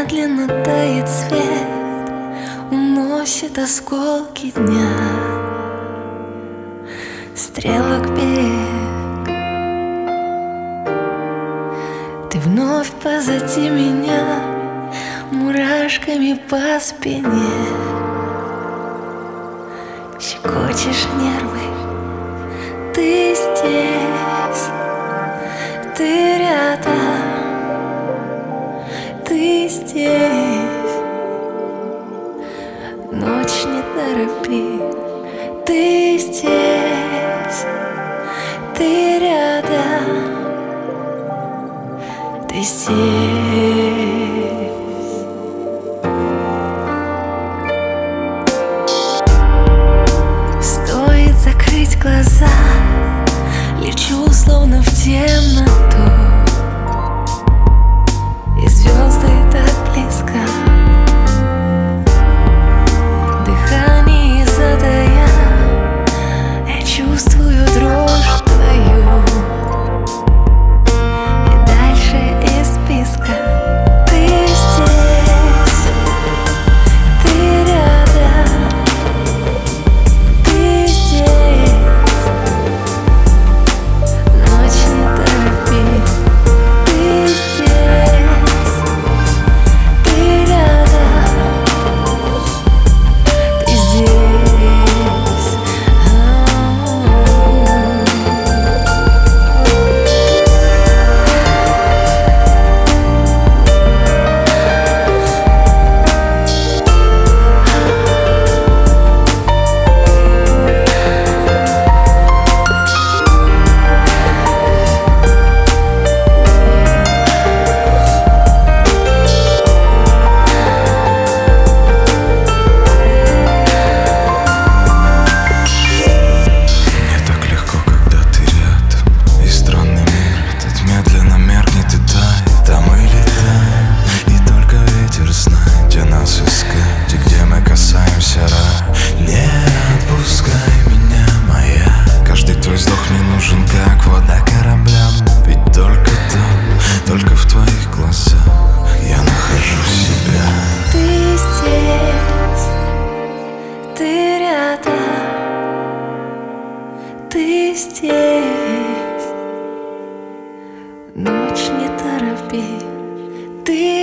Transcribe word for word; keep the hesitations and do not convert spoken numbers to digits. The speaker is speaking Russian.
медленно тает свет, уносит осколки дня, стрелок бег. Ты вновь позади меня, мурашками по спине, щекочешь нервы. Ты здесь, ты рядом, ты здесь. Ночь не торопи. Ты здесь, ты рядом, ты здесь. Стоит закрыть глаза, лечу словно в темноту, и звезды так близко. Дыхание затая, я чувствую дрожь твою, и дальше из списка. Ты здесь, ты рядом, ты здесь. Ночь не торопи. Ты здесь, ты рядом, ты здесь. Ты рядом, ты здесь. Ночь не торопи. Ты